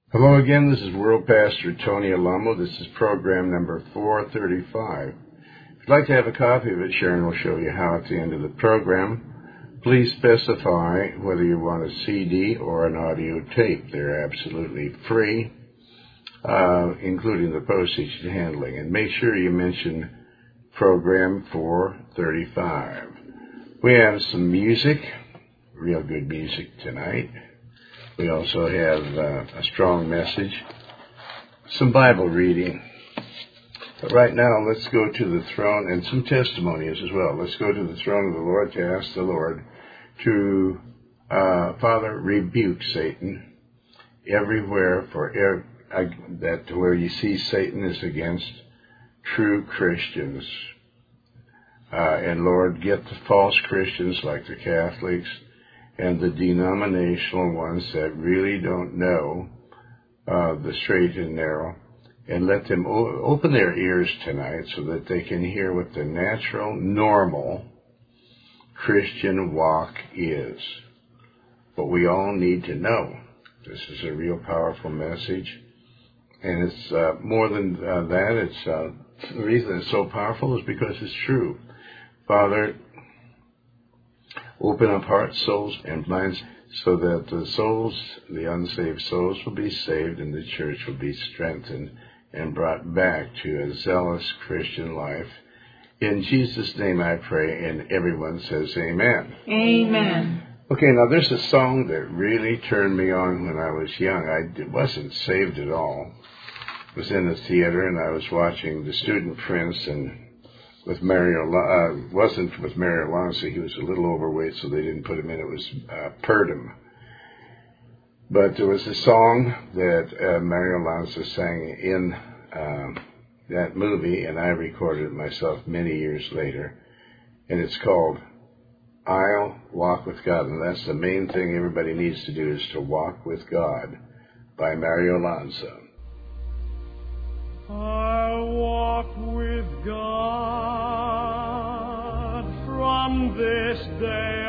Hello again, this is World Pastor Tony Alamo. This is program number 435. If you'd like to have a copy of it, Sharon will show you how at the end of the program. Please specify whether you want a CD or an audio tape. They're absolutely free, including the postage and handling. And make sure you mention program 435. We have some music, real good music tonight. We also have a strong message, some Bible reading. But right now, let's go to the throne, and some testimonies as well. Let's go to the throne of the Lord to ask the Lord to, Father, rebuke Satan everywhere, that where you see Satan is against true Christians. And Lord, get the false Christians like the Catholics and the denominational ones that really don't know the straight and narrow, and let them open their ears tonight so that they can hear what the natural, normal Christian walk is. What we all need to know. This is a real powerful message, and it's more than that. It's the reason it's so powerful is because it's true. Father, open up hearts, souls, and minds so that the souls, the unsaved souls, will be saved and the church will be strengthened and brought back to a zealous Christian life. In Jesus' name I pray, and everyone says amen. Amen. Okay, now there's a song that really turned me on when I was young. I wasn't saved at all. I was in the theater and I was watching The Student Prince, and with Mario, wasn't with Mario Alonso. He was a little overweight, so they didn't put him in. It was Purdom. But there was a song that Mario Alonso sang in that movie, and I recorded it myself many years later. And it's called I'll Walk with God. And that's the main thing everybody needs to do, is to walk with God, by Mario Alonso. I'll walk with God from this day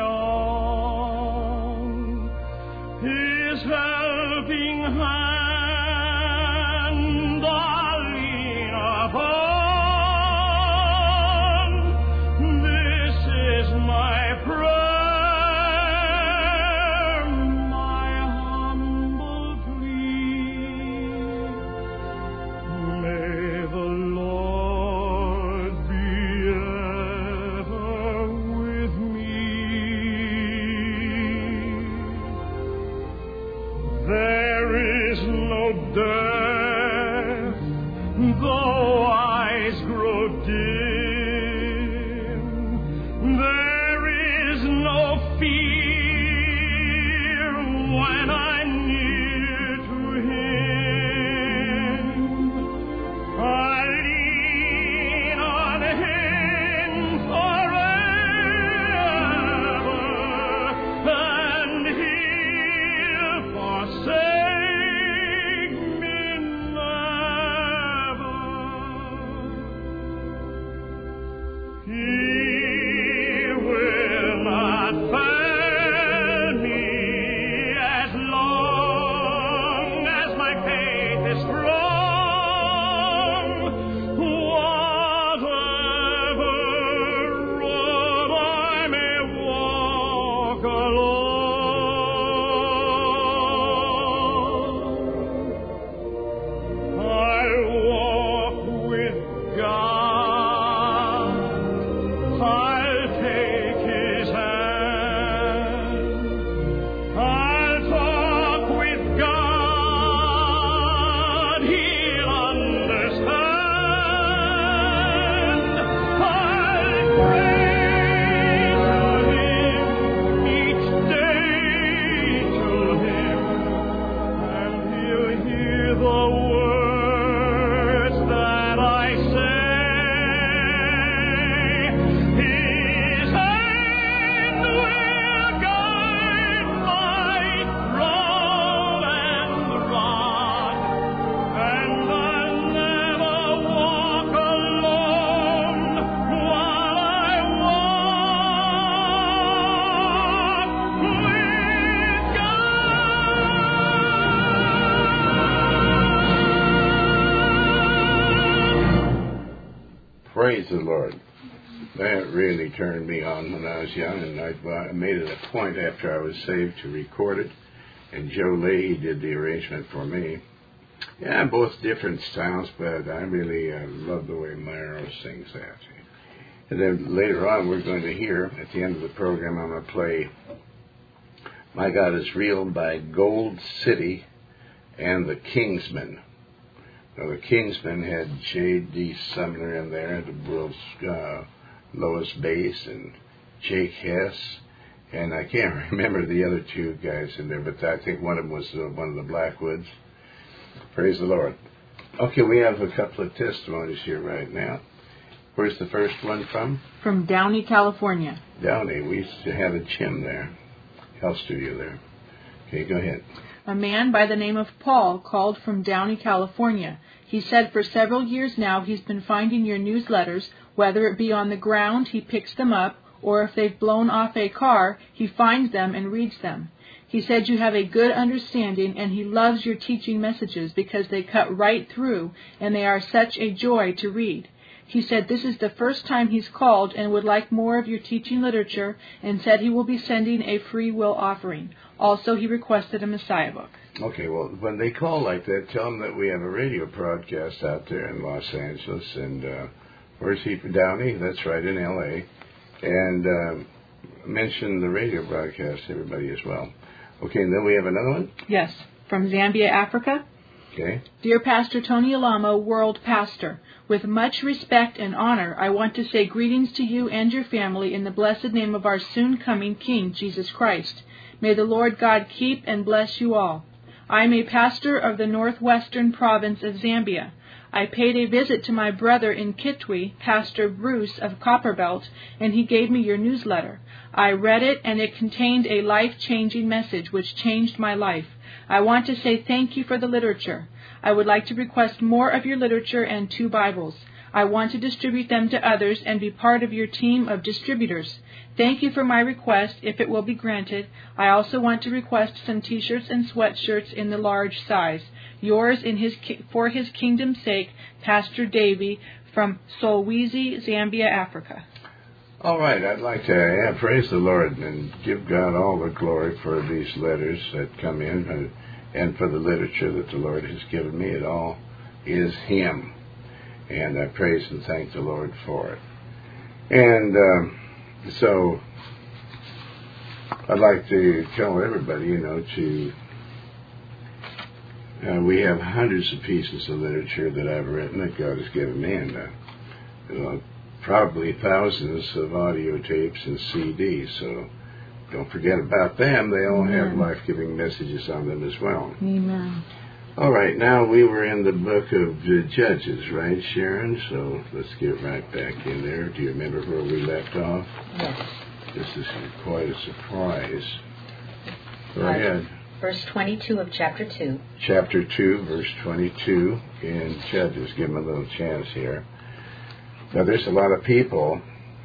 on. His helping hand I'll lean upon. This is my prayer, my humble plea. May the Lord be ever with me. There is no death, though eyes grow dim. There is no fear when I'm near to Him. I lean on Him forever, and He'll forsake me Praise the Lord. That really turned me on when I was young, and I made it a point after I was saved to record it. And Joe Leahy did the arrangement for me. Yeah, both different styles, but I really love the way Myro sings that. And then later on, we're going to hear, at the end of the program, I'm going to play My God is Real by Gold City and the Kingsmen. Now, the Kingsmen had J.D. Sumner in there, the world's Lois Bass, and Jake Hess. And I can't remember the other two guys in there, but I think one of them was one of the Blackwoods. Praise the Lord. Okay, we have a couple of testimonies here right now. Where's the first one from? From Downey, California. Downey. We used to have a gym there, health studio there. Okay, go ahead. A man by the name of Paul called from Downey, California. He said for several years now he's been finding your newsletters, whether it be on the ground, he picks them up, or if they've blown off a car, he finds them and reads them. He said you have a good understanding, and he loves your teaching messages because they cut right through, and they are such a joy to read. He said this is the first time he's called and would like more of your teaching literature, and said he will be sending a free will offering. Also, he requested a Messiah book. Okay, well, when they call like that, tell them that we have a radio broadcast out there in Los Angeles, and where's he? Downey? That's right, in L.A., and mention the radio broadcast to everybody as well. Okay, and then we have another one? Yes, from Zambia, Africa. Okay. Dear Pastor Tony Alamo, World Pastor, with much respect and honor, I want to say greetings to you and your family in the blessed name of our soon-coming King, Jesus Christ. May the Lord God keep and bless you all. I am a pastor of the northwestern province of Zambia. I paid a visit to my brother in Kitwe, Pastor Bruce of Copperbelt, and he gave me your newsletter. I read it, and it contained a life-changing message which changed my life. I want to say thank you for the literature. I would like to request more of your literature and 2 Bibles. I want to distribute them to others and be part of your team of distributors. Thank you for my request, if it will be granted. I also want to request some T-shirts and sweatshirts in the large size. Yours for his kingdom's sake, Pastor Davey from Solwezi, Zambia, Africa. All right, I'd like to praise the Lord and give God all the glory for these letters that come in and for the literature that the Lord has given me. It all is Him, and I praise and thank the Lord for it. And so I'd like to tell everybody, we have hundreds of pieces of literature that I've written that God has given me, and probably thousands of audio tapes and CDs, so don't forget about them. They all have life-giving messages on them as well. Amen. All right, now we were in the book of Judges, right, Sharon? So let's get right back in there. Do you remember where we left off? Yes. This is quite a surprise. Go ahead. Verse 22 of chapter 2. Chapter 2, verse 22 in Judges. Give them a little chance here. Now, there's a lot of people,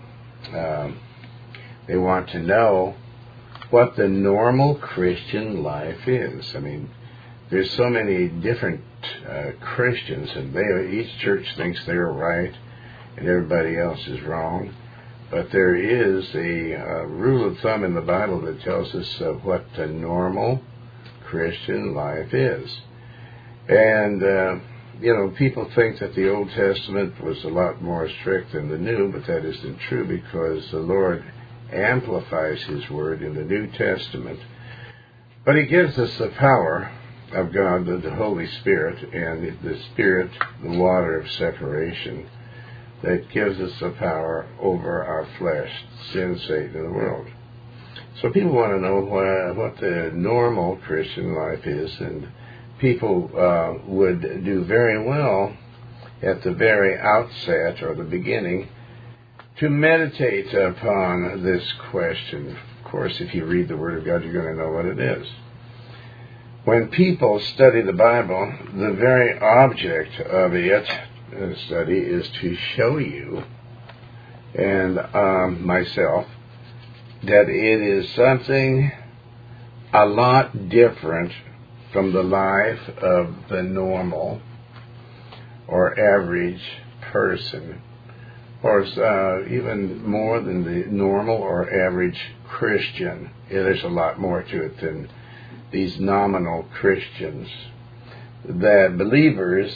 they want to know what the normal Christian life is. I mean, there's so many different Christians, and each church thinks they're right and everybody else is wrong. But there is a rule of thumb in the Bible that tells us what the normal Christian life is. And, people think that the Old Testament was a lot more strict than the New, but that isn't true, because the Lord amplifies His Word in the New Testament. But He gives us the power of God, the Holy Spirit, and the Spirit, the water of separation, that gives us the power over our flesh, sin, Satan, and the world. So people want to know what the normal Christian life is, and people would do very well at the very outset or the beginning to meditate upon this question. Of course, if you read the Word of God, you're going to know what it is. When people study the Bible, the very object of it, study, is to show you and myself that it is something a lot different from the life of the normal or average person, or even more than the normal or average Christian. Yeah, there's a lot more to it than these nominal Christians. That believers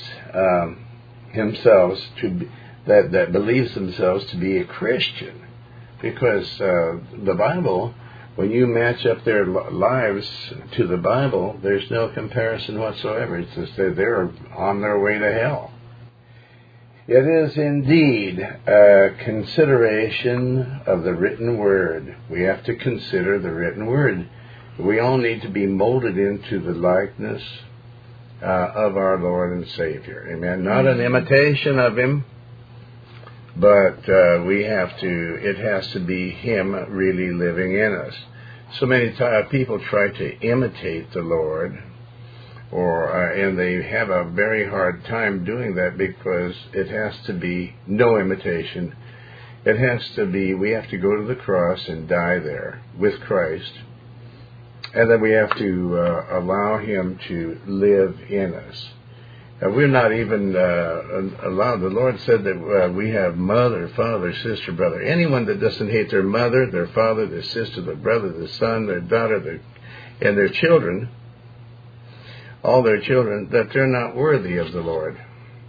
that believes themselves to be a Christian, because the Bible, when you match up their lives to the Bible, there's no comparison whatsoever. It's just that they're on their way to hell. It is indeed a consideration of the written word. We have to consider the written word. We all need to be molded into the likeness of our Lord and Savior. Amen. Not an imitation of Him, but it has to be Him really living in us. So many people try to imitate the Lord, and they have a very hard time doing that, because it has to be no imitation. It has to be, we have to go to the cross and die there with Christ, and then we have to allow Him to live in us. We're not even allowed. The Lord said that we have mother, father, sister, brother. Anyone that doesn't hate their mother, their father, their sister, their brother, their son, their daughter, and their children, all their children, that they're not worthy of the Lord.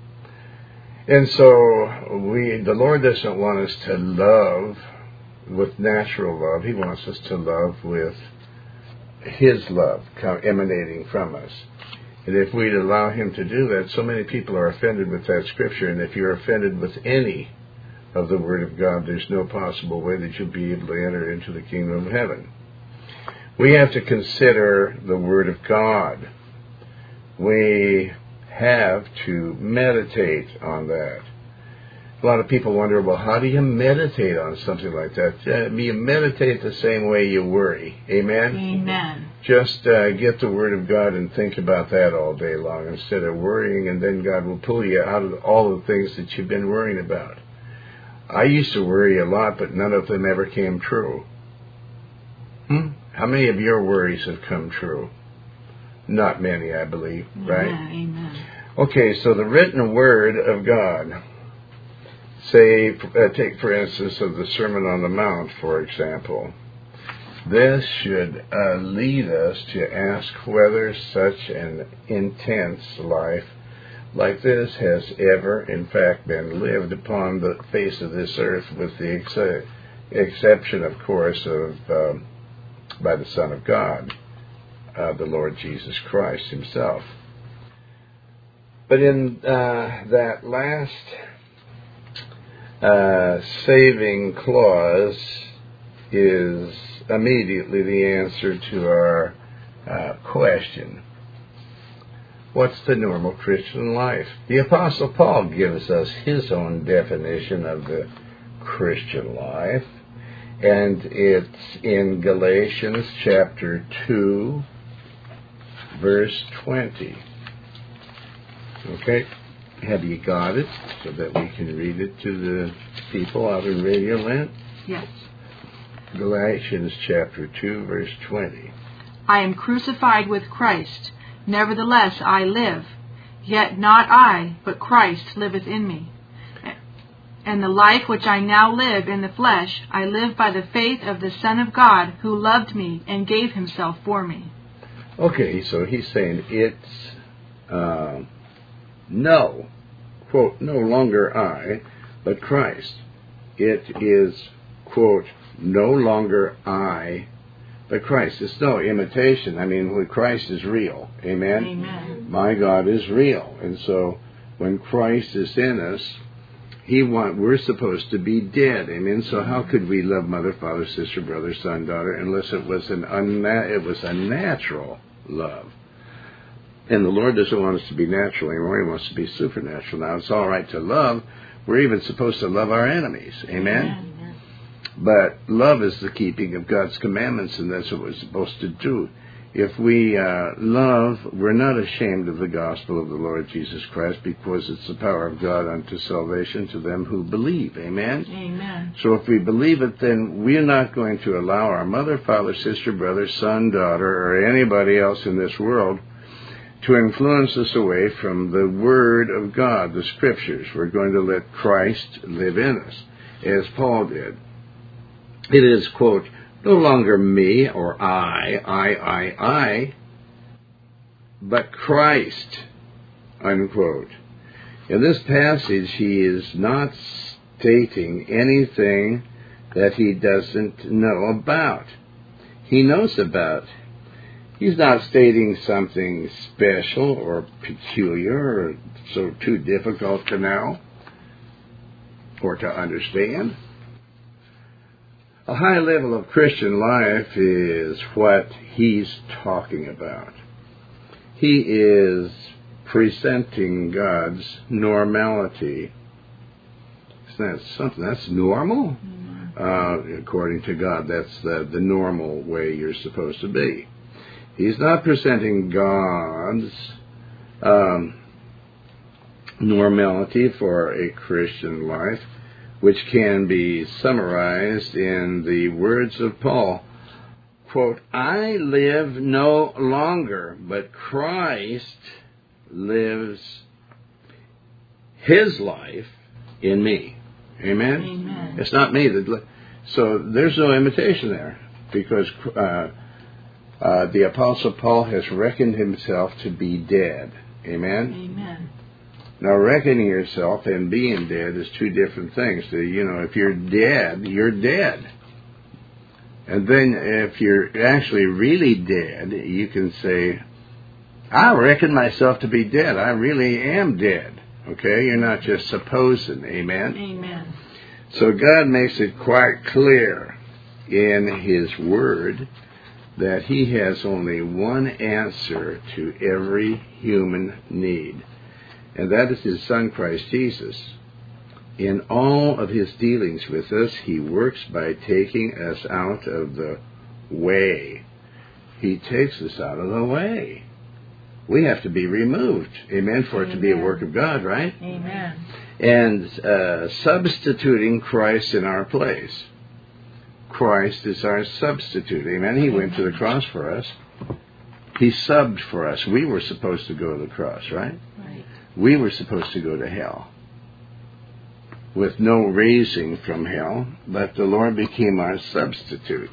And so the Lord doesn't want us to love with natural love. He wants us to love with His love emanating from us. And if we'd allow Him to do that, so many people are offended with that scripture. And if you're offended with any of the Word of God, there's no possible way that you'll be able to enter into the kingdom of heaven. We have to consider the Word of God. We have to meditate on that. A lot of people wonder, well, how do you meditate on something like that? You meditate the same way you worry. Amen? Amen. Just get the Word of God and think about that all day long instead of worrying, and then God will pull you out of all the things that you've been worrying about. I used to worry a lot, but none of them ever came true. How many of your worries have come true? Not many, I believe, right? Amen. Okay, so the written Word of God. Say, take for instance of the Sermon on the Mount, for example. This should lead us to ask whether such an intense life like this has ever, in fact, been lived upon the face of this earth, with the exception, of course, of by the Son of God, the Lord Jesus Christ Himself. But in that last saving clause is immediately the answer to our question. What's the normal Christian life? The Apostle Paul gives us his own definition of the Christian life, and it's in Galatians chapter 2, verse 20. Okay? Have you got it so that we can read it to the people out in Radio Land? Yes. Galatians chapter 2, verse 20. I am crucified with Christ. Nevertheless I live. Yet not I, but Christ liveth in me. And the life which I now live in the flesh, I live by the faith of the Son of God, who loved me and gave Himself for me. Okay, so he's saying it's no, quote, no longer I, but Christ. It is, quote, no longer I, but Christ. It's no imitation. I mean, when Christ is real. Amen? Amen. My God is real. And so when Christ is in us, we're supposed to be dead. Amen? So how could we love mother, father, sister, brother, son, daughter, unless it was a natural love? And the Lord doesn't want us to be natural anymore. He wants to be supernatural. Now, it's all right to love. We're even supposed to love our enemies. Amen? Amen. But love is the keeping of God's commandments, and that's what we're supposed to do. If we love, we're not ashamed of the gospel of the Lord Jesus Christ, because it's the power of God unto salvation to them who believe. Amen? Amen. So if we believe it, then we're not going to allow our mother, father, sister, brother, son, daughter, or anybody else in this world to influence us away from the Word of God, the Scriptures. We're going to let Christ live in us, as Paul did. It is, quote, no longer me or I, but Christ, unquote. In this passage, he is not stating anything that he doesn't know about. He knows about. He's not stating something special or peculiar or so too difficult to know or to understand. A high level of Christian life is what he's talking about. He is presenting God's normality. Isn't that something that's normal? According to God, that's the normal way you're supposed to be. He's not presenting God's normality for a Christian life, which can be summarized in the words of Paul, quote, I live no longer, but Christ lives his life in me. Amen? Amen. It's not me that so there's no imitation there, because the Apostle Paul has reckoned himself to be dead. Amen? Amen. Now, reckoning yourself and being dead is two different things. So, if you're dead, you're dead. And then if you're actually really dead, you can say, I reckon myself to be dead. I really am dead. Okay? You're not just supposing. Amen? Amen. So God makes it quite clear in His Word that He has only one answer to every human need. And that is His Son, Christ Jesus. In all of His dealings with us, He works by taking us out of the way. He takes us out of the way. We have to be removed, amen, for it to be a work of God, right? Amen. And substituting Christ in our place. Christ is our substitute, amen. He went to the cross for us. He subbed for us. We were supposed to go to the cross, right? Right. We were supposed to go to hell with no raising from hell, but the Lord became our substitute.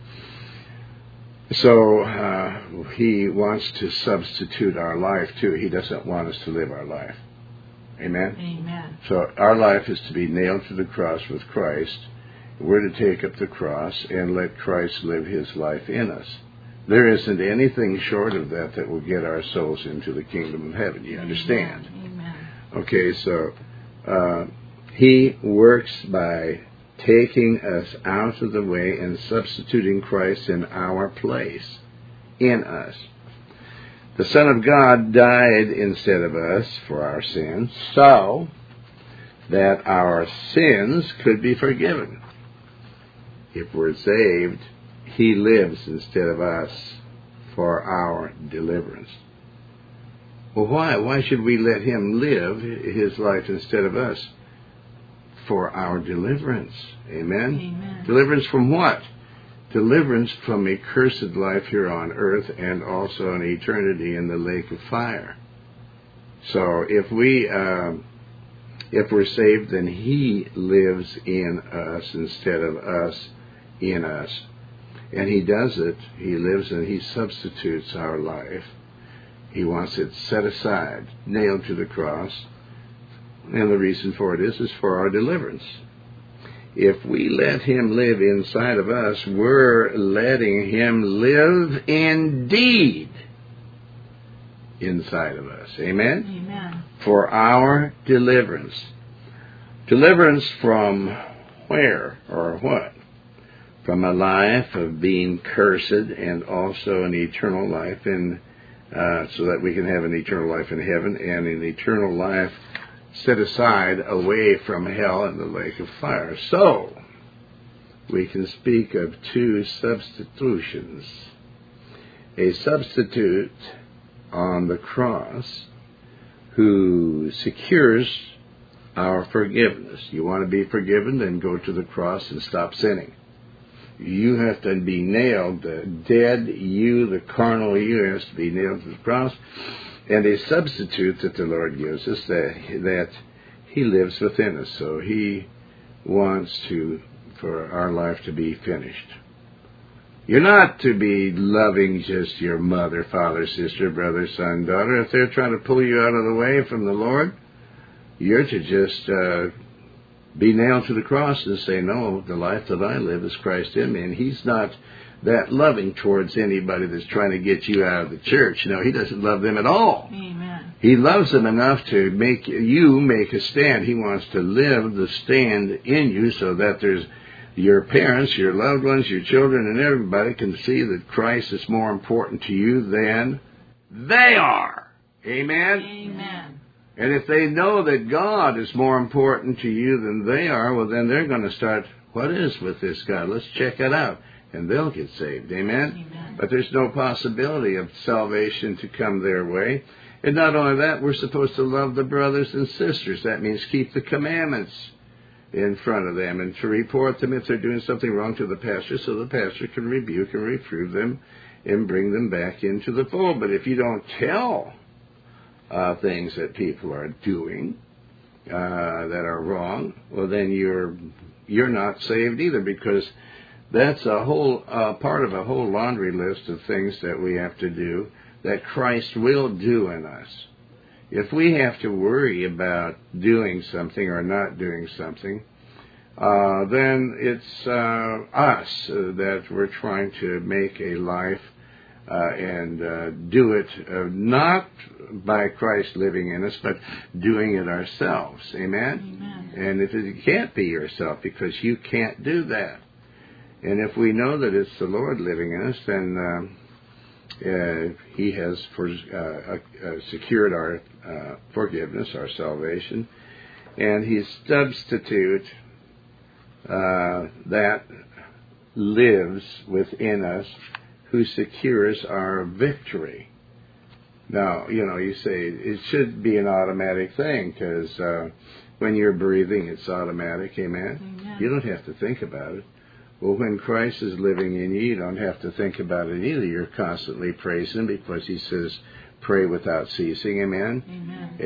So He wants to substitute our life too. He doesn't want us to live our life. Amen? Amen. So our life is to be nailed to the cross with Christ. We're to take up the cross and let Christ live His life in us. There isn't anything short of that that will get our souls into the kingdom of heaven. You understand? Amen. Okay, so He works by taking us out of the way and substituting Christ in our place, in us. The Son of God died instead of us for our sins, so that our sins could be forgiven. If we're saved, He lives instead of us for our deliverance. Well, why? Why should we let Him live His life instead of us? For our deliverance. Amen? Amen. Deliverance from what? Deliverance from a cursed life here on earth and also an eternity in the lake of fire. So if we're saved, then He lives in us instead of us in us. And He does it. He lives and He substitutes our life. He wants it set aside, nailed to the cross. And the reason for it is for our deliverance. If we let Him live inside of us, we're letting Him live indeed inside of us. Amen? Amen. For our deliverance. Deliverance from where or what? From a life of being cursed and also an eternal life so that we can have an eternal life in heaven and an eternal life set aside away from hell and the lake of fire. So, we can speak of two substitutions. A substitute on the cross who secures our forgiveness. You want to be forgiven, then go to the cross and stop sinning. You have to be nailed. The dead you, the carnal you, has to be nailed to the cross. And a substitute that the Lord gives us, that He lives within us. So He wants for our life to be finished. You're not to be loving just your mother, father, sister, brother, son, daughter. If they're trying to pull you out of the way from the Lord, you're to just be nailed to the cross and say, no, the life that I live is Christ in me. And He's not that loving towards anybody that's trying to get you out of the church. No, He doesn't love them at all. Amen. He loves them enough to make you make a stand. He wants to live the stand in you so that there's your parents, your loved ones, your children, and everybody can see that Christ is more important to you than they are. Amen? Amen. And if they know that God is more important to you than they are, well, then they're going to start, what is with this God? Let's check it out. And they'll get saved. Amen? Amen. But there's no possibility of salvation to come their way. And not only that, we're supposed to love the brothers and sisters. That means keep the commandments in front of them and to report them if they're doing something wrong to the pastor so the pastor can rebuke and reprove them and bring them back into the fold. But if you don't tell things that people are doing that are wrong, well, then you're not saved either, because that's a whole part of a whole laundry list of things that we have to do that Christ will do in us. If we have to worry about doing something or not doing something, then it's us that we're trying to make a life and do it not by Christ living in us, but doing it ourselves. Amen? Amen. And if it can't be yourself, because you can't do that. And if we know that it's the Lord living in us, then He has secured our forgiveness, our salvation, and His substitute that lives within us, who secures our victory. Now, you say it should be an automatic thing, because when you're breathing, it's automatic. Amen? Amen. You don't have to think about it. Well, when Christ is living in you, you don't have to think about it either. You're constantly praising, because He says, pray without ceasing. Amen? Amen.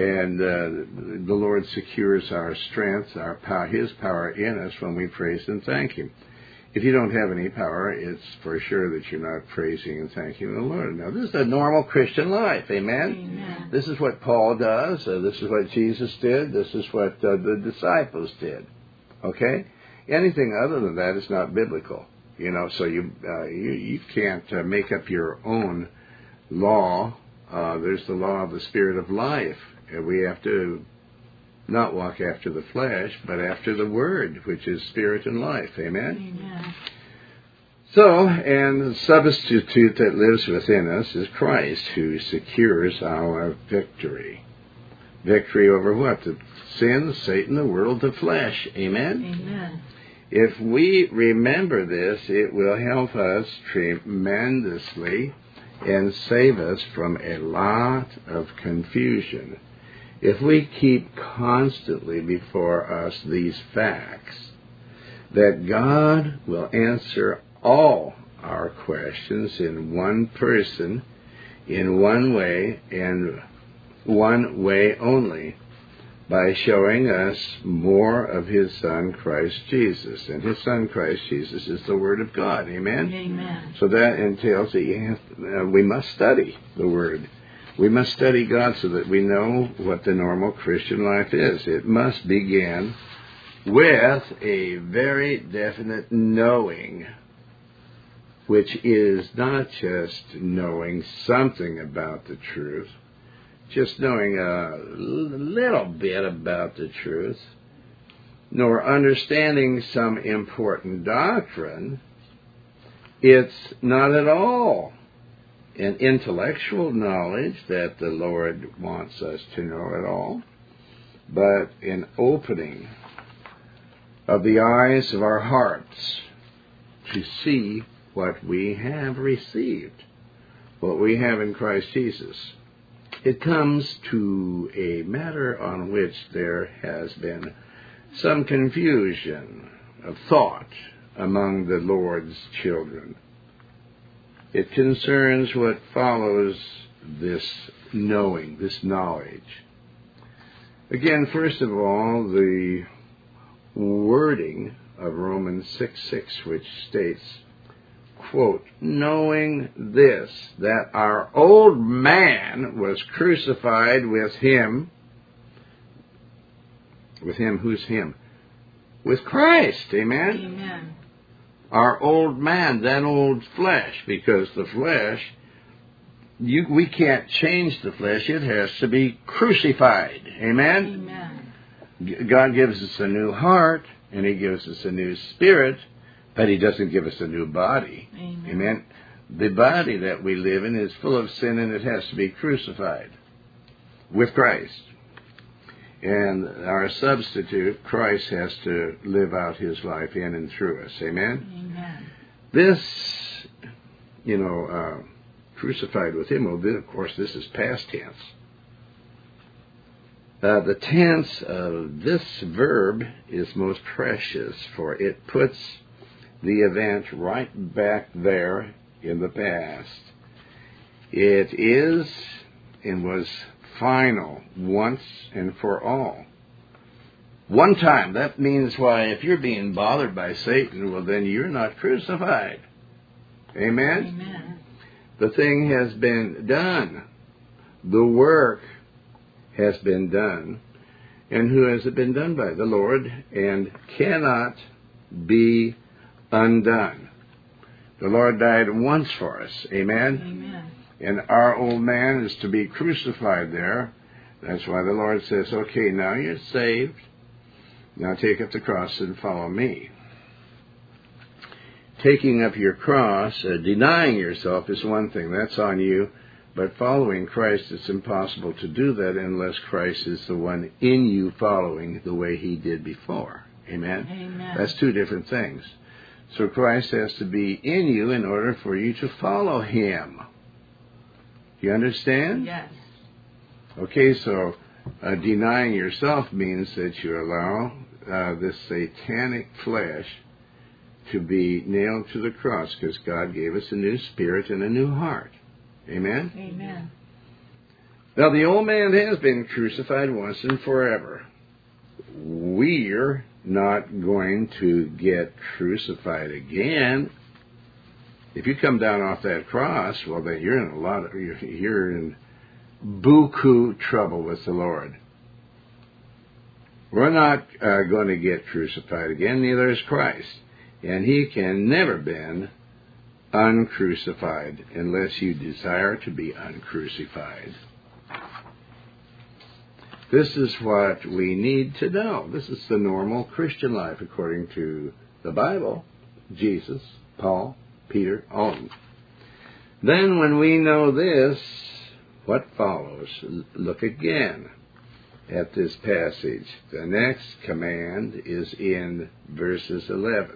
And the Lord secures our strength, our power, His power in us when we praise and thank Him. If you don't have any power, it's for sure that you're not praising and thanking the Lord. Now, this is a normal Christian life. Amen? Amen. This is what Paul does. This is what Jesus did. This is what the disciples did. Okay? Anything other than that is not biblical, So you can't make up your own law. There's the law of the Spirit of life. We have to not walk after the flesh, but after the Word, which is Spirit and life. Amen. Amen. So, and the substitute that lives within us is Christ, who secures our victory. Victory over what? The sin, Satan, the world, the flesh. Amen? Amen. If we remember this, it will help us tremendously and save us from a lot of confusion. If we keep constantly before us these facts, that God will answer all our questions in one person, in one way, and one way only, by showing us more of His Son, Christ Jesus. And His Son, Christ Jesus, is the Word of God. Amen? Amen. So that entails that we must study the Word. We must study God so that we know what the normal Christian life is. It must begin with a very definite knowing, which is not just knowing something about the truth, just knowing a little bit about the truth, nor understanding some important doctrine. It's not at all an intellectual knowledge that the Lord wants us to know at all, but an opening of the eyes of our hearts to see what we have received, what we have in Christ Jesus. It comes to a matter on which there has been some confusion of thought among the Lord's children. It concerns what follows this knowing, this knowledge. Again, first of all, the wording of Romans 6:6, which states, quote, knowing this, that our old man was crucified with him. With him, who's him? With Christ, amen? Amen. Our old man, that old flesh, because the flesh, we can't change the flesh. It has to be crucified, amen? Amen. God gives us a new heart, and He gives us a new spirit, but He doesn't give us a new body. Amen. Amen. The body that we live in is full of sin, and it has to be crucified with Christ. And our substitute, Christ, has to live out His life in and through us. Amen? Amen. This, crucified with Him, well, of course, this is past tense. The tense of this verb is most precious, for it puts the event right back there in the past. It is and was final once and for all. One time. That means why if you're being bothered by Satan, well, then you're not crucified. Amen? Amen. The thing has been done. The work has been done. And who has it been done by? The Lord, and cannot be undone. The Lord died once for us. Amen? Amen. And our old man is to be crucified there. That's why the Lord says, okay, now you're saved. Now take up the cross and follow me. Taking up your cross, denying yourself is one thing. That's on you. But following Christ, it's impossible to do that unless Christ is the one in you following the way He did before. Amen? Amen. That's two different things. So Christ has to be in you in order for you to follow Him. You understand? Yes. Okay, so denying yourself means that you allow this satanic flesh to be nailed to the cross, because God gave us a new spirit and a new heart. Amen? Amen. Now, the old man has been crucified once and forever. We're not going to get crucified again. If you come down off that cross, well, then you're in buku trouble with the Lord. We're not going to get crucified again, neither is Christ. And He can never been uncrucified unless you desire to be uncrucified. This is what we need to know. This is the normal Christian life according to the Bible, Jesus, Paul, Peter, all of them. Then when we know this, what follows? Look again at this passage. The next command is in verse 11.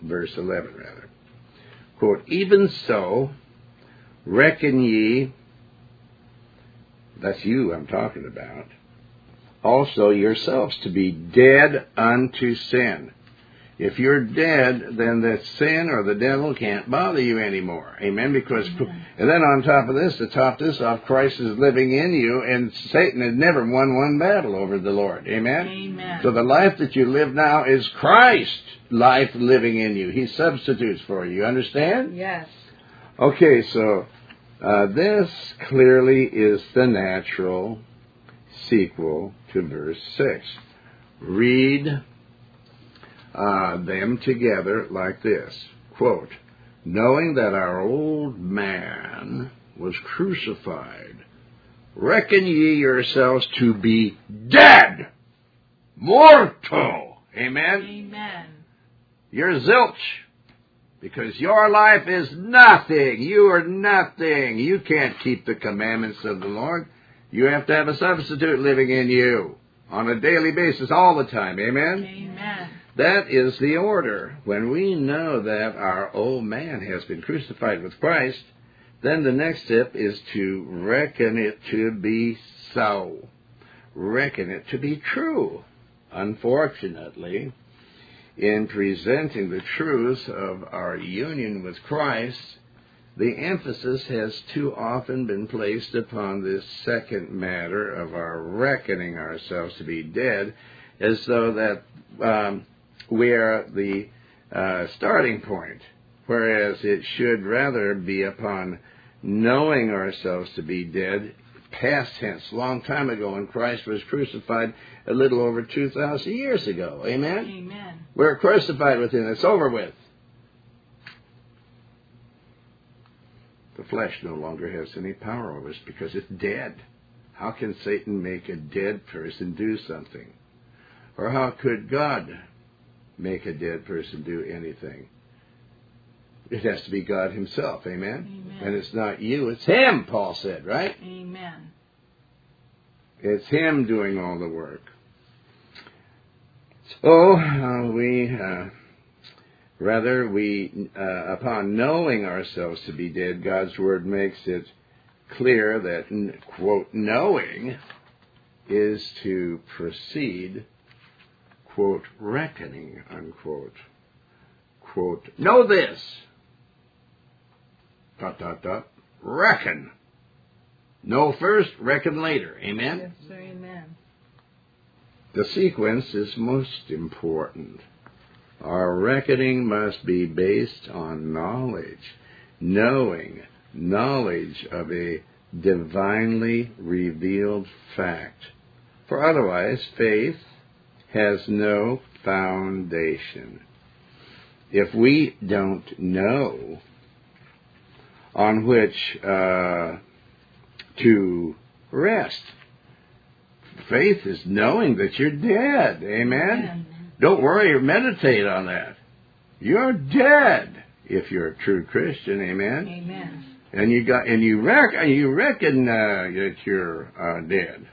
Quote, even so, reckon ye, that's you I'm talking about, also yourselves to be dead unto sin. If you're dead, then the sin or the devil can't bother you anymore. Amen? Because, and then on top of this, to top this off, Christ is living in you, and Satan has never won one battle over the Lord. Amen? Amen. So the life that you live now is Christ's life living in you. He substitutes for you. You understand? Yes. Okay, so this clearly is the natural sequel to verse 6. Read them together like this. Quote, knowing that our old man was crucified, reckon ye yourselves to be dead, mortal. Amen? Amen. You're zilch, because your life is nothing. You are nothing. You can't keep the commandments of the Lord. You have to have a substitute living in you on a daily basis all the time. Amen? Amen. That is the order. When we know that our old man has been crucified with Christ, then the next step is to reckon it to be so. Reckon it to be true. Unfortunately, in presenting the truth of our union with Christ, the emphasis has too often been placed upon this second matter of our reckoning ourselves to be dead, as though that we are the starting point, whereas it should rather be upon knowing ourselves to be dead, past tense, long time ago when Christ was crucified a little over 2,000 years ago. Amen? Amen. We're crucified with Him. It's over with. The flesh no longer has any power over us because it's dead. How can Satan make a dead person do something? Or how could God make a dead person do anything? It has to be God Himself, amen? Amen. And it's not you, it's Him, Paul said, right? Amen. It's Him doing all the work. So, we upon knowing ourselves to be dead, God's Word makes it clear that, quote, knowing is to proceed, quote, reckoning, unquote. Quote, know this, ... reckon. Know first, reckon later. Amen? Yes, sir, amen. The sequence is most important. Our reckoning must be based on knowledge, knowledge of a divinely revealed fact. For otherwise, faith has no foundation. If we don't know on which to rest, faith is knowing that you're dead. Amen? Don't worry or meditate on that. You're dead if you're a true Christian. Amen? Amen. And you reckon that you're dead.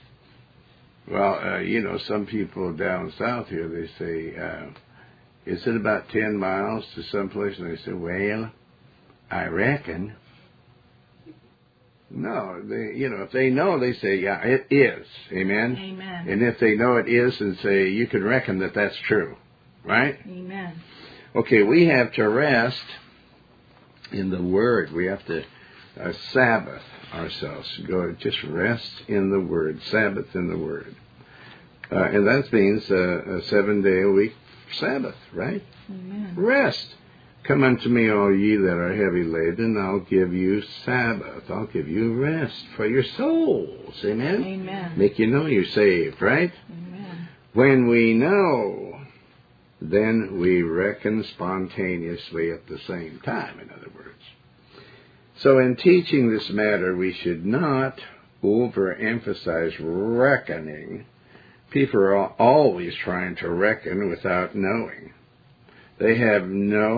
Well, some people down south here, they say, is it about 10 miles to someplace? And they say, well, I reckon. No, if they know, they say, yeah, it is. Amen? Amen. And if they know it is, and say, you can reckon that that's true. Right? Amen. Okay, we have to rest in the Word. We have to Sabbath ourselves. Just rest in the Word. Sabbath in the Word. And that means a 7-day-a-week Sabbath, right? Amen. Rest. Come unto me, all ye that are heavy laden, I'll give you Sabbath. I'll give you rest for your souls. Amen? Amen. Make you know you're saved, right? Amen. When we know, then we reckon spontaneously at the same time, in other words. So in teaching this matter, we should not overemphasize reckoning. People are always trying to reckon without knowing. They have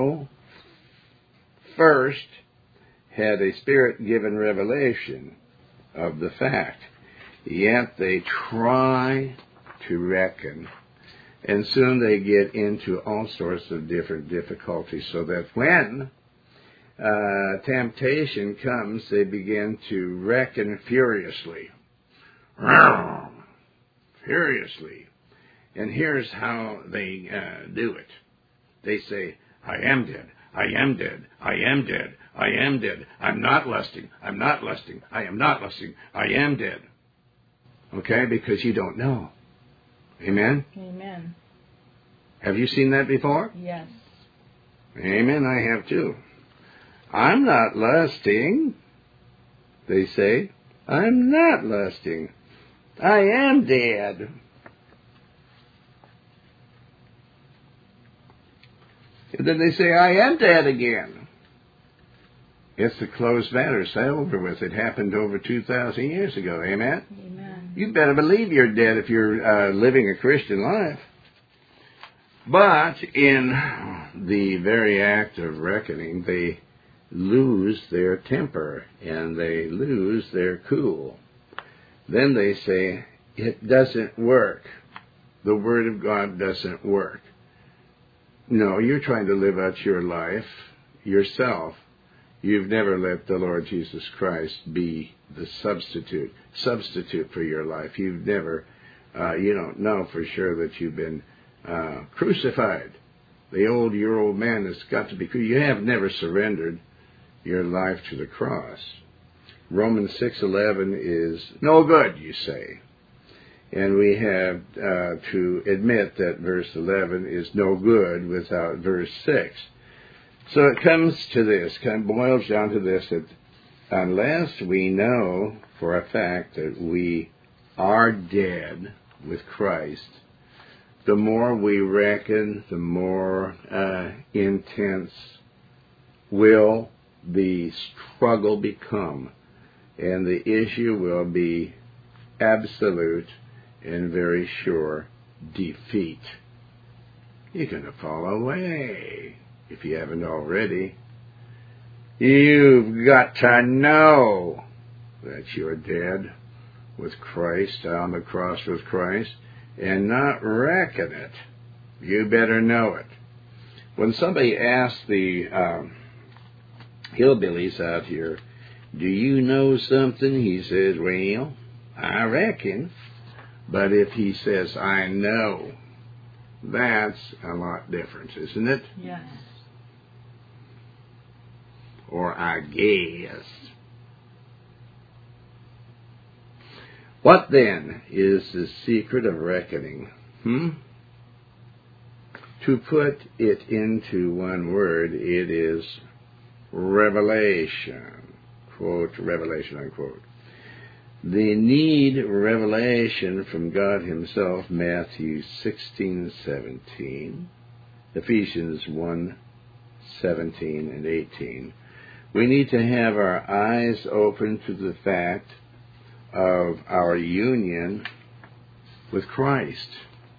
first had a Spirit-given revelation of the fact, yet they try to reckon, and soon they get into all sorts of different difficulties, so that when temptation comes, they begin to reckon furiously. Furiously. And here's how they do it. They say, I am dead, I am dead, I am dead, I am dead, I'm not lusting, I'm not lusting, I am not lusting, I am dead. Okay? Because you don't know. Amen? Amen. Have you seen that before? Yes. Amen, I have too. I'm not lusting, they say. I'm not lusting. I am dead. And then they say, I am dead again. It's a closed matter. It's over with. It happened over 2,000 years ago. Amen? Amen. You better believe you're dead if you're living a Christian life. But in the very act of reckoning, they lose their temper and they lose their cool. Then they say, it doesn't work. The Word of God doesn't work. No, you're trying to live out your life yourself. You've never let the Lord Jesus Christ be the substitute for your life. You've never, you don't know for sure that you've been crucified. Your old man has got to be crucified. You have never surrendered your life to the cross. Romans 6:11 is no good, you say. And we have to admit that verse 11 is no good without verse 6. So it comes to this, kind of boils down to this, that unless we know for a fact that we are dead with Christ, the more we reckon, the more intense will the struggle become. And the issue will be absolute and very sure defeat. You're going to fall away if you haven't already. You've got to know that you're dead with Christ, on the cross with Christ, and not reckon it. You better know it. When somebody asks the hillbillies out here, do you know something? He says, well, I reckon. But if he says, I know, that's a lot different, isn't it? Yes. Or I guess. What then is the secret of reckoning? To put it into one word, it is revelation. Quote, revelation, unquote. They need revelation from God himself, Matthew 16:17, Ephesians 1:17 and 18. We need to have our eyes open to the fact of our union with Christ.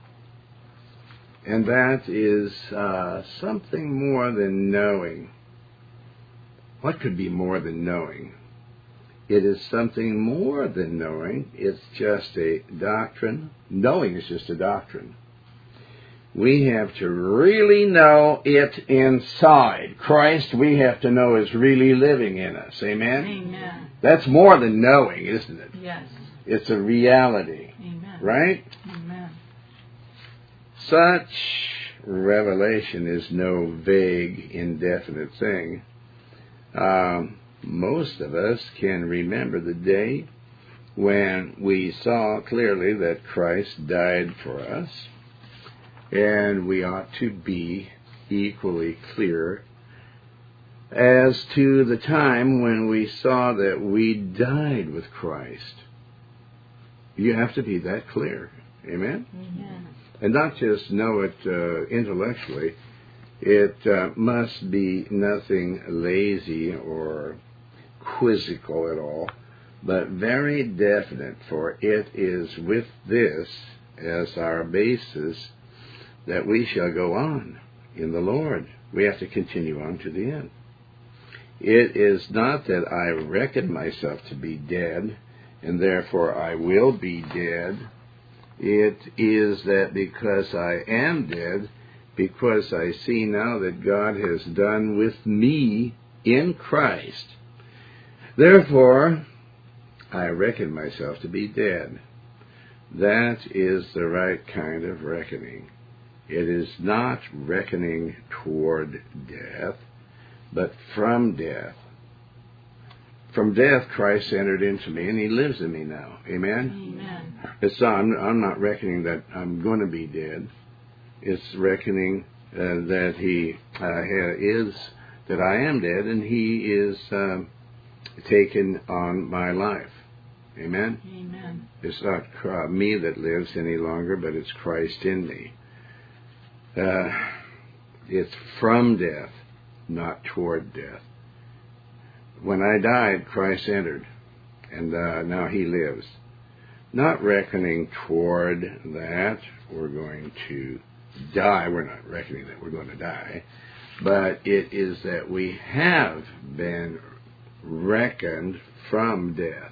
And that is something more than knowing. What could be more than knowing? It is something more than knowing. It's just a doctrine. Knowing is just a doctrine. We have to really know it inside. Christ, we have to know, is really living in us. Amen? Amen. That's more than knowing, isn't it? Yes. It's a reality. Amen. Right? Amen. Such revelation is no vague, indefinite thing. Most of us can remember the day when we saw clearly that Christ died for us, and we ought to be equally clear as to the time when we saw that we died with Christ. You have to be that clear. Amen? Amen. And not just know it intellectually. It must be nothing lazy or quizzical at all, but very definite, for it is with this as our basis that we shall go on in the Lord. We have to continue on to the end. It is not that I reckon myself to be dead, and therefore I will be dead. It is that because I am dead, because I see now that God has done with me in Christ, therefore I reckon myself to be dead. That is the right kind of reckoning. It is not reckoning toward death, but from death. From death, Christ entered into me, and he lives in me now. Amen? Amen. It's I'm not reckoning that I'm going to be dead. It's reckoning that he that I am dead, and he is taken on my life. Amen? Amen. It's not me that lives any longer, but it's Christ in me. It's from death, not toward death. When I died, Christ entered, and now he lives. Not reckoning toward that we're going to die. We're not reckoning that we're going to die, but it is that we have been reckoned from death.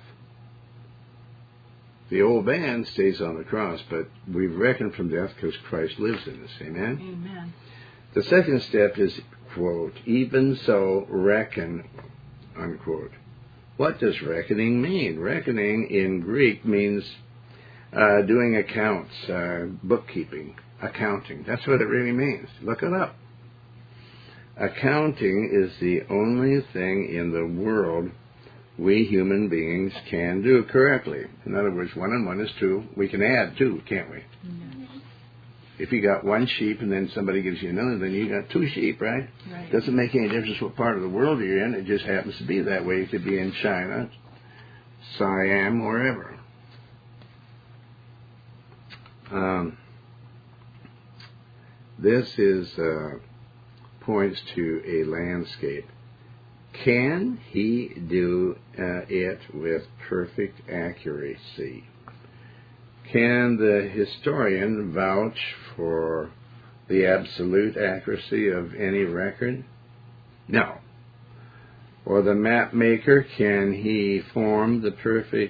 The old man stays on the cross, but we've reckoned from death because Christ lives in us. Amen? Amen. The second step is, quote, even so reckon, unquote. What does reckoning mean? Reckoning in Greek means doing accounts, bookkeeping. Accounting. That's what it really means. Look it up. Accounting is the only thing in the world we human beings can do correctly. In other words, 1 and 1 is 2. We can add 2, can't we? If you got 1 sheep and then somebody gives you another, then you got 2 sheep, right? Right. Doesn't make any difference what part of the world you're in. It just happens to be that way. It could be in China, Siam, wherever. This is points to a landscape. Can he do it with perfect accuracy? Can the historian vouch for the absolute accuracy of any record? No. Or the map maker, can he form the perfect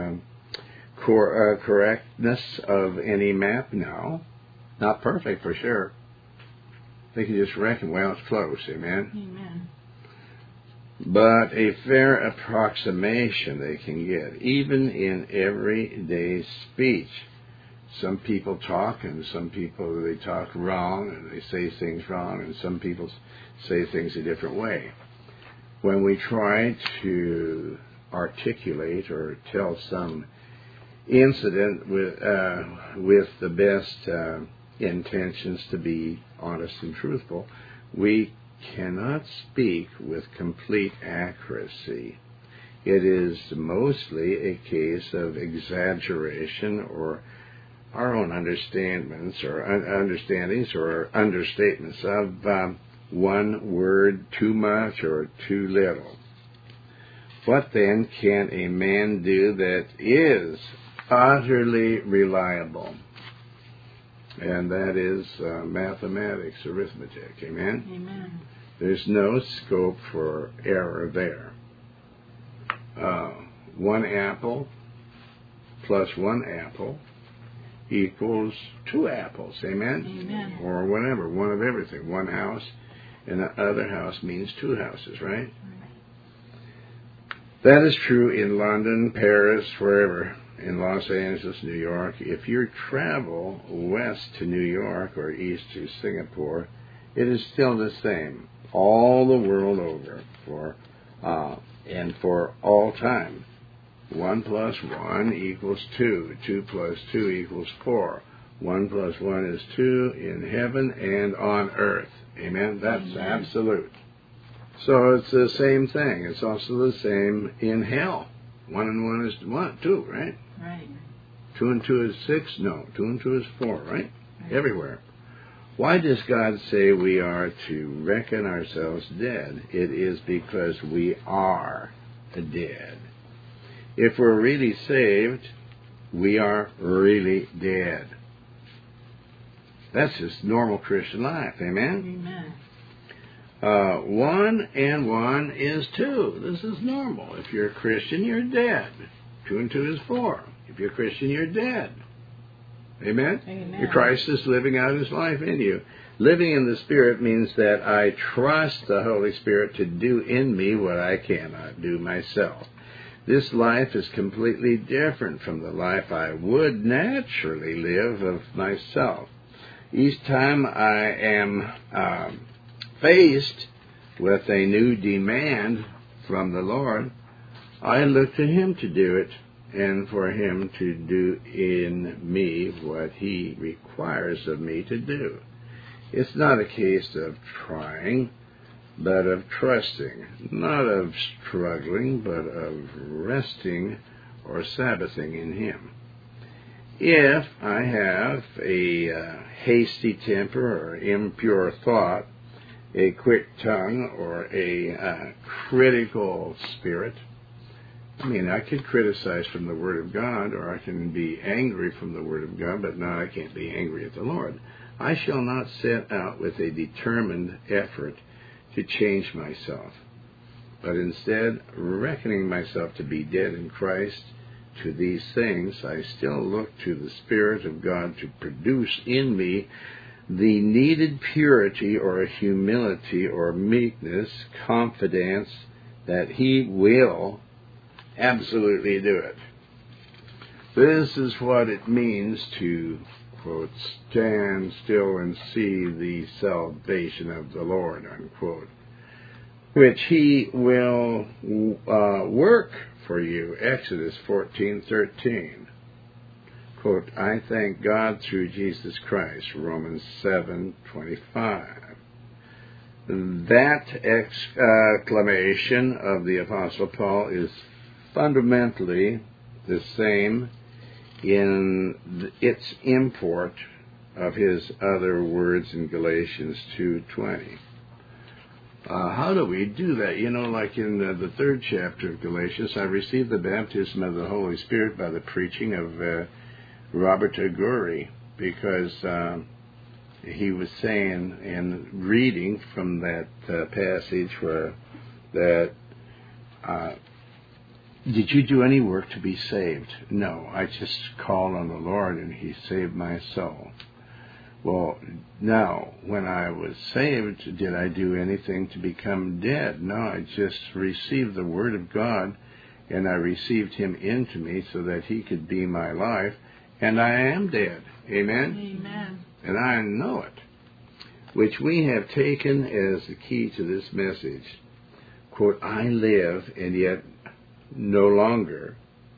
correctness of any map? No. Not perfect for sure. They can just reckon, well, it's close, amen? Amen. But a fair approximation they can get, even in everyday speech. Some people talk, and some people, they talk wrong, and they say things wrong, and some people say things a different way. When we try to articulate or tell some incident with the best intentions to be honest and truthful, we cannot speak with complete accuracy. It is mostly a case of exaggeration or our own understandings or understatements of one word too much or too little. What then can a man do that is utterly reliable? And that is mathematics, arithmetic. Amen? Amen. There's no scope for error there. 1 apple plus 1 apple equals 2 apples. Amen? Amen. Or whatever, one of everything. 1 house and the other house means 2 houses, right? That is true in London, Paris, wherever. In Los Angeles, New York. If you travel west to New York or east to Singapore, it is still the same all the world over and for all time. 1 plus 1 equals 2. 2 plus 2 equals 4. 1 plus 1 is 2 in heaven and on earth. Amen? That's absolute. So it's the same thing. It's also the same in hell. 1 and 1 is 2, right? Right. 2 and 2 is 6? No. 2 and 2 is 4, right? Everywhere. Why does God say we are to reckon ourselves dead? It is because we are dead. If we're really saved, we are really dead. That's just normal Christian life. Amen? Amen. 1 and 1 is 2. This is normal. If you're a Christian, you're dead. 2 and 2 is 4. If you're a Christian, you're dead. Amen? Amen. Your Christ is living out His life in you. Living in the Spirit means that I trust the Holy Spirit to do in me what I cannot do myself. This life is completely different from the life I would naturally live of myself. Each time I am faced with a new demand from the Lord, I look to Him to do it and for Him to do in me what He requires of me to do. It's not a case of trying, but of trusting, not of struggling, but of resting or Sabbathing in Him. If I have a hasty temper or impure thought, a quick tongue, or a critical spirit, I could criticize from the Word of God, or I can be angry from the Word of God, but no, I can't be angry at the Lord. I shall not set out with a determined effort to change myself, but instead, reckoning myself to be dead in Christ to these things, I still look to the Spirit of God to produce in me the needed purity or humility or meekness, confidence that He will absolutely do it. This is what it means to unquote, stand still and see the salvation of the Lord, unquote, which he will work for you, Exodus 14:13. Quote, I thank God through Jesus Christ, Romans 7:25. That exclamation of the Apostle Paul is fundamentally the same in its import of his other words in Galatians 2:20. How do we do that? You know, like in the 3rd chapter of Galatians, I received the baptism of the Holy Spirit by the preaching of Robert Aguri, because he was saying and reading from that passage where that did you do any work to be saved? No, I just called on the Lord and he saved my soul. Well, now, when I was saved, did I do anything to become dead? No, I just received the Word of God and I received Him into me so that He could be my life, and I am dead. Amen? Amen. And I know it, which we have taken as the key to this message. Quote, I live, and yet no longer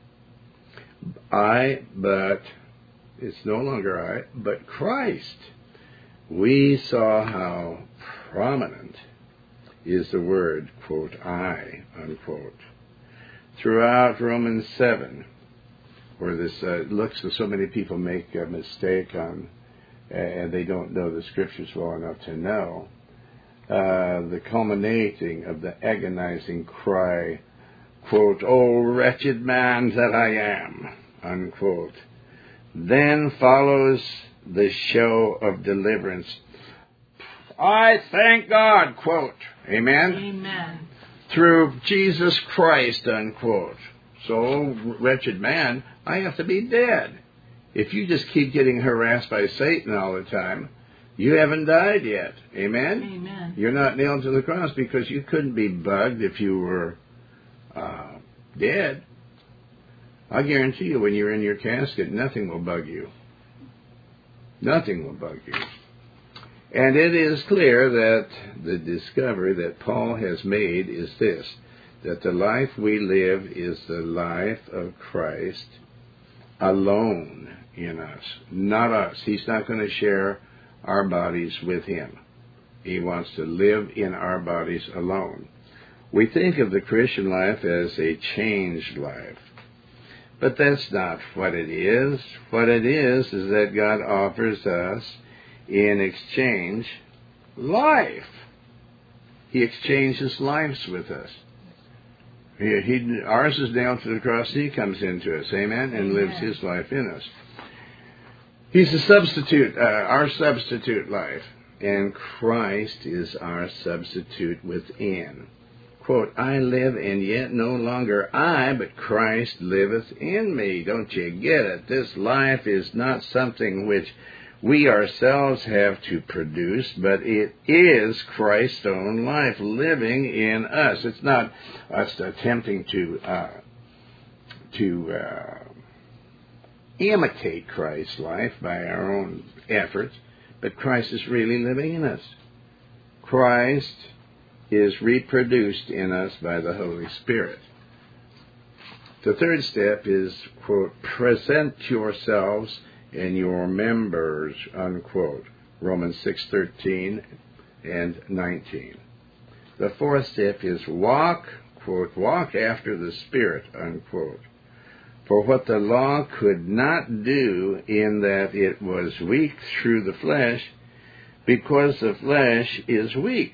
I, but it's no longer I, but Christ. We saw how prominent is the word, quote, I, unquote, throughout Romans 7, where this looks as so many people make a mistake on, and they don't know the Scriptures well enough to know, the culminating of the agonizing cry, quote, "O wretched man that I am," unquote. Then follows the show of deliverance. I thank God, quote, amen? Amen. Through Jesus Christ, unquote. So, wretched man, I have to be dead. If you just keep getting harassed by Satan all the time, you haven't died yet. Amen? Amen. You're not nailed to the cross because you couldn't be bugged if you were dead. I guarantee you, when you're in your casket, nothing will bug you. Nothing will bug you. And it is clear that the discovery that Paul has made is this, that the life we live is the life of Christ alone in us, not us. He's not going to share our bodies with Him. He wants to live in our bodies alone. We think of the Christian life as a changed life. But that's not what it is. What it is that God offers us in exchange life. He exchanges lives with us. Ours is nailed to the cross, and He comes into us, amen, and lives His life in us. He's a substitute, our substitute life, and Christ is our substitute within. Quote, I live, and yet no longer I, but Christ liveth in me. Don't you get it? This life is not something which we ourselves have to produce, but it is Christ's own life living in us. It's not us attempting to imitate Christ's life by our own efforts, but Christ is really living in us. Christ is reproduced in us by the Holy Spirit. The third step is, quote, present yourselves and your members, unquote, Romans 6:13 and 19. The fourth step is walk, quote, walk after the Spirit, unquote. For what the law could not do in that it was weak through the flesh, because the flesh is weak.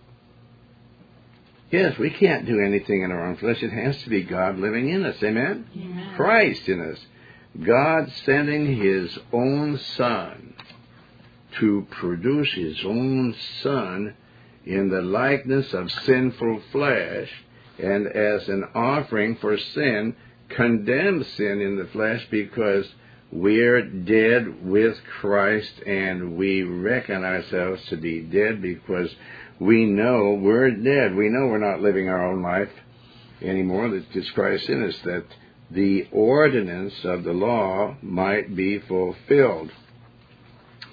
Yes, we can't do anything in our own flesh. It has to be God living in us. Amen? Amen. Christ in us. God sending His own Son to produce His own Son in the likeness of sinful flesh, and as an offering for sin, condemn sin in the flesh, because we're dead with Christ, and we reckon ourselves to be dead because we know we're dead. We know we're not living our own life anymore. That it's Christ in us, that the ordinance of the law might be fulfilled.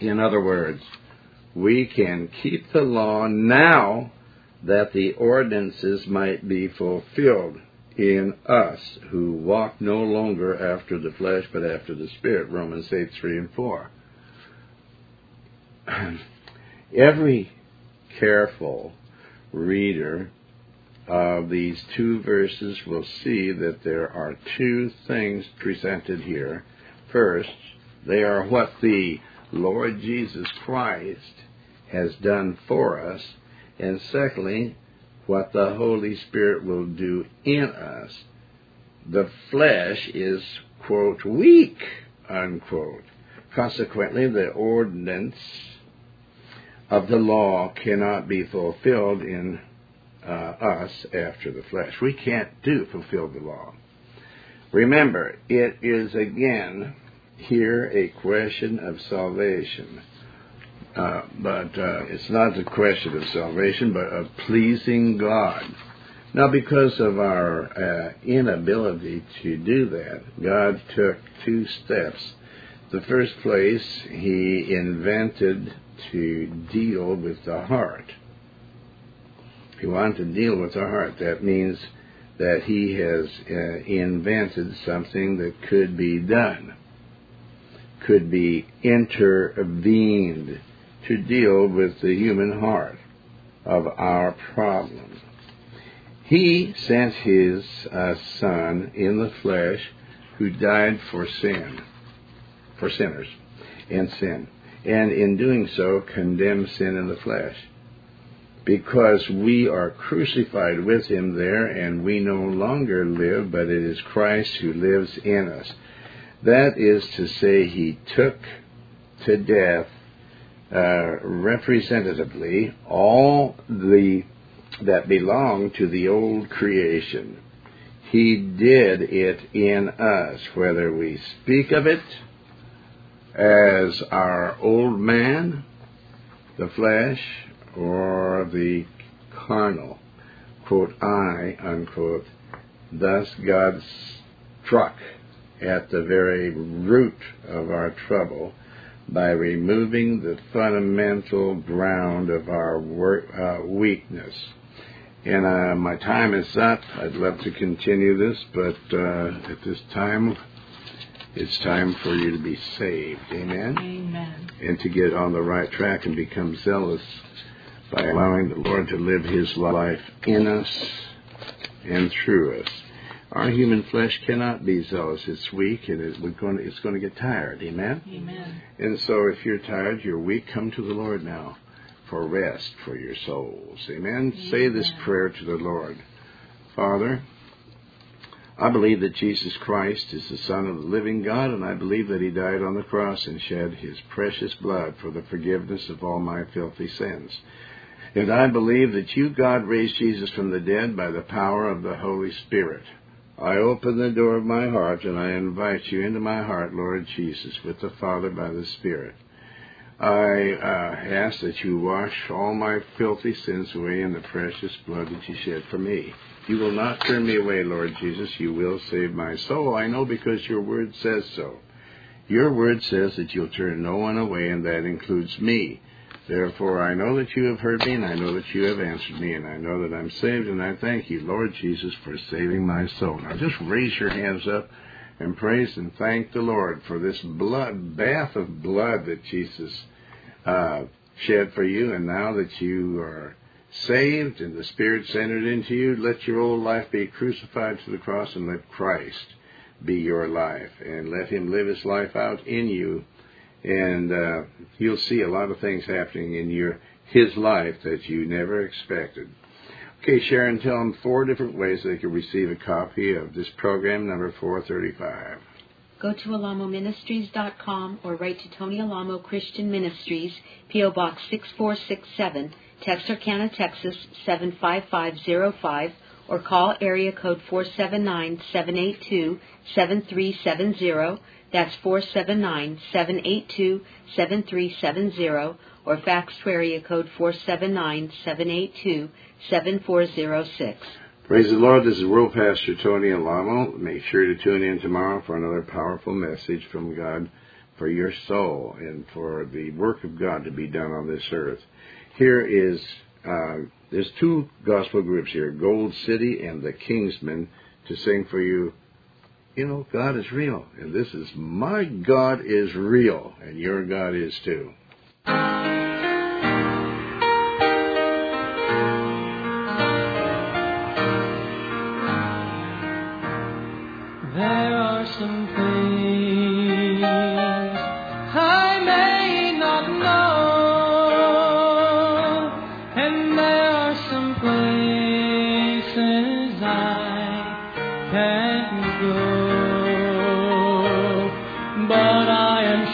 In other words, we can keep the law now that the ordinances might be fulfilled in us who walk no longer after the flesh but after the Spirit, Romans 8:3 and 4. Every careful reader of these two verses will see that there are two things presented here. First, they are what the Lord Jesus Christ has done for us, and secondly, what the Holy Spirit will do in us. The flesh is, quote, weak, unquote. Consequently, the ordinance of the law cannot be fulfilled in us after the flesh. We can't fulfill the law. Remember, it is again here a question of salvation. But it's not a question of salvation, but of pleasing God. Now, because of our inability to do that, God took two steps. The first place, He invented to deal with the heart. He wanted to deal with the heart. That means that He has invented something that could be done, could be intervened to deal with the human heart of our problem. He sent His Son in the flesh who died for sinners and sin, and in doing so condemned sin in the flesh. Because we are crucified with Him there, and we no longer live, but it is Christ who lives in us. That is to say, He took to death representatively all that belonged to the old creation. He did it in us, whether we speak of it as our old man, the flesh, or the carnal, quote, I, unquote. Thus God struck at the very root of our trouble by removing the fundamental ground of our weakness. And my time is up. I'd love to continue this, but at this time, it's time for you to be saved. Amen? Amen. And to get on the right track and become zealous by allowing the Lord to live His life in us and through us. Our human flesh cannot be zealous. It's weak, and it's going to get tired. Amen? Amen. And so if you're tired, you're weak, come to the Lord now for rest for your souls. Amen? Say this prayer to the Lord. Father, I believe that Jesus Christ is the Son of the living God, and I believe that He died on the cross and shed His precious blood for the forgiveness of all my filthy sins. And I believe that You, God, raised Jesus from the dead by the power of the Holy Spirit. I open the door of my heart, and I invite You into my heart, Lord Jesus, with the Father by the Spirit. I ask that You wash all my filthy sins away in the precious blood that You shed for me. You will not turn me away, Lord Jesus. You will save my soul. I know because Your word says so. Your word says that You'll turn no one away, and that includes me. Therefore, I know that You have heard me, and I know that You have answered me, and I know that I'm saved, and I thank You, Lord Jesus, for saving my soul. Now, just raise your hands up and praise and thank the Lord for this bath of blood that Jesus shed for you, and now that you are saved and the Spirit's entered into you, let your old life be crucified to the cross, and let Christ be your life, and let Him live His life out in you. And you'll see a lot of things happening in His life that you never expected. Okay, Sharon, tell them 4 different ways they can receive a copy of this program, number 435. Go to alamoministries.com or write to Tony Alamo Christian Ministries, P.O. Box 6467, Texarkana, Texas 75505, or call area code 479-782-7370. That's 479-782-7370, or fax to area code 479-782-7406. Praise the Lord. This is World Pastor Tony Alamo. Make sure to tune in tomorrow for another powerful message from God for your soul and for the work of God to be done on this earth. Here is, there's two gospel groups here, Gold City and the Kingsmen, to sing for you, you know, God is real. And this is, my God is real, and your God is too. There are some things I may not know, and there are some places I can't go, but I am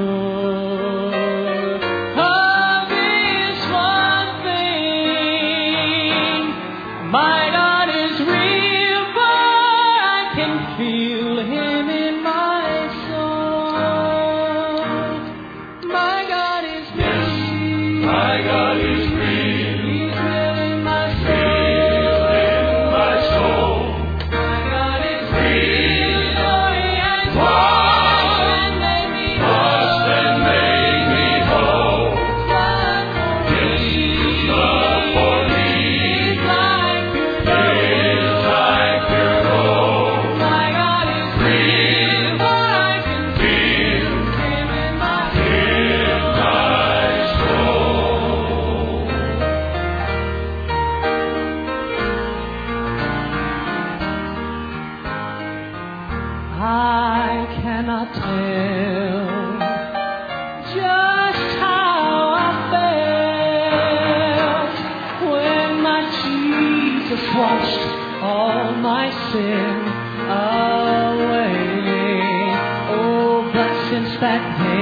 sure of this one thing: my God is real, for I can feel Him in my soul. My God is real. My God is real. He's real in my soul. My God is real. For He has washed and made me whole. His love for me. His like pure gold. My God is real, for I can feel Him in my soul. I cannot tell just how I felt when my Jesus washed all my sin away. Oh, but since that day